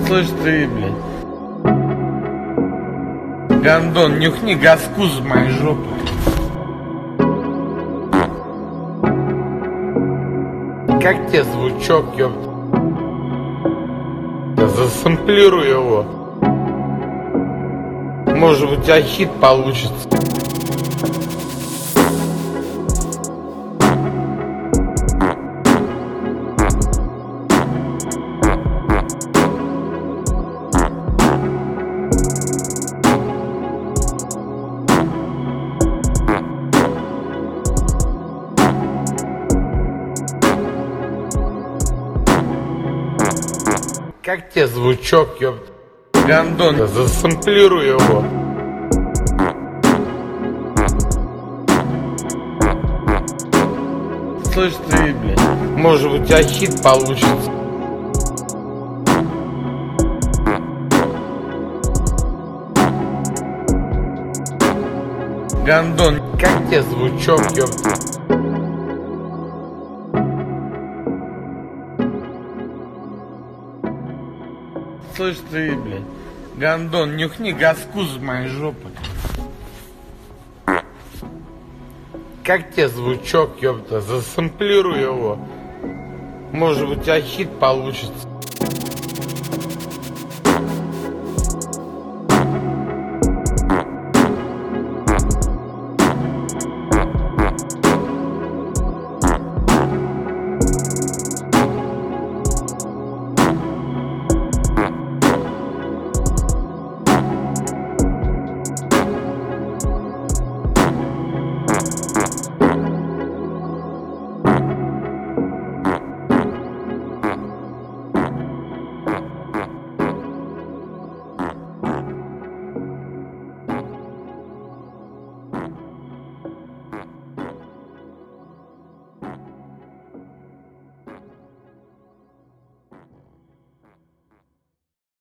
Слышь ты, блядь. Гондон, нюхни газку с моей жопы. Как тебе звучок, ёпта? Засэмплируй его. Может, у тебя хит получится. Как тебе звучок, ёпта? Гондон, засэмплируй его. Слышь ты, блядь. Может, у тебя хит получится. Гондон, как тебе звучок, ёпта? Слышь ты, блядь. Гондон, нюхни газку с моей жопы. Как тебе звучок, ёпта? Засэмплируй его. Может, у тебя хит получится.